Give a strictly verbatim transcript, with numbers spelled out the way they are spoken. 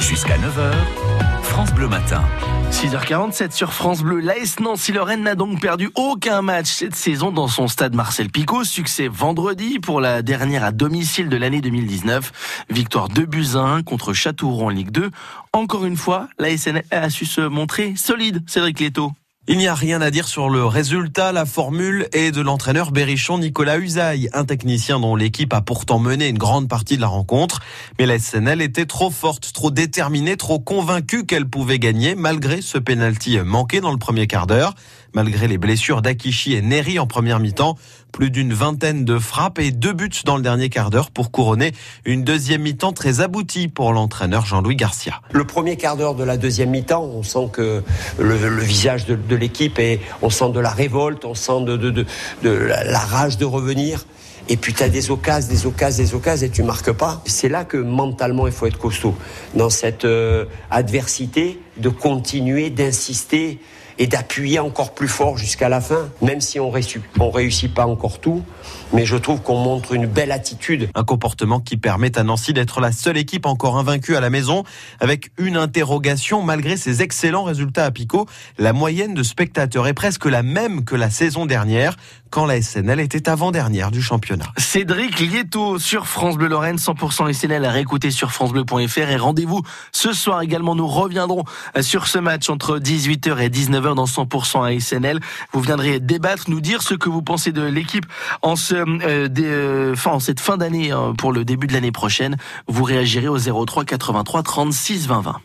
Jusqu'à neuf heures, France Bleu Matin. six heures quarante-sept sur France Bleu. L'A S Nancy-Lorraine n'a donc perdu aucun match cette saison dans son stade Marcel Picot. Succès vendredi pour la dernière à domicile de l'année deux mille dix-neuf. Victoire deux buts à un contre Châteauroux en Ligue deux. Encore une fois, l'A S N a su se montrer solide, Cédric Létaux. Il n'y a rien à dire sur le résultat. La formule est de l'entraîneur berrichon Nicolas Usaï, un technicien dont l'équipe a pourtant mené une grande partie de la rencontre. Mais la S N L était trop forte, trop déterminée, trop convaincue qu'elle pouvait gagner malgré ce pénalty manqué dans le premier quart d'heure. Malgré les blessures d'Akishi et Neri en première mi-temps, plus d'une vingtaine de frappes et deux buts dans le dernier quart d'heure pour couronner une deuxième mi-temps très aboutie pour l'entraîneur Jean-Louis Garcia. Le premier quart d'heure de la deuxième mi-temps, on sent que le, le visage de, de l'équipe est, on sent de la révolte, on sent de, de, de, de la, la rage de revenir. Et puis tu as des occasions, des occasions, des occasions et tu marques pas. C'est là que mentalement il faut être costaud. Dans cette euh, adversité, de continuer, d'insister et d'appuyer encore plus fort jusqu'à la fin, même si on réussit, on réussit pas encore tout. Mais je trouve qu'on montre une belle attitude. Un comportement qui permet à Nancy d'être la seule équipe encore invaincue à la maison, avec une interrogation malgré ses excellents résultats à Picot. La moyenne de spectateurs est presque la même que la saison dernière, quand la S N L était avant-dernière du championnat. Cédric Lieto sur France Bleu Lorraine, cent pour cent S N L à réécouter sur francebleu point f r. Et rendez-vous ce soir également, nous reviendrons sur ce match entre dix-huit heures et dix-neuf heures dans cent pour cent A S N L. Vous viendrez débattre, nous dire ce que vous pensez de l'équipe en ce Euh, des, euh, fin, en cette fin d'année, hein, pour le début de l'année prochaine. Vous réagirez au zéro trois quatre-vingt-trois trente-six vingt vingt.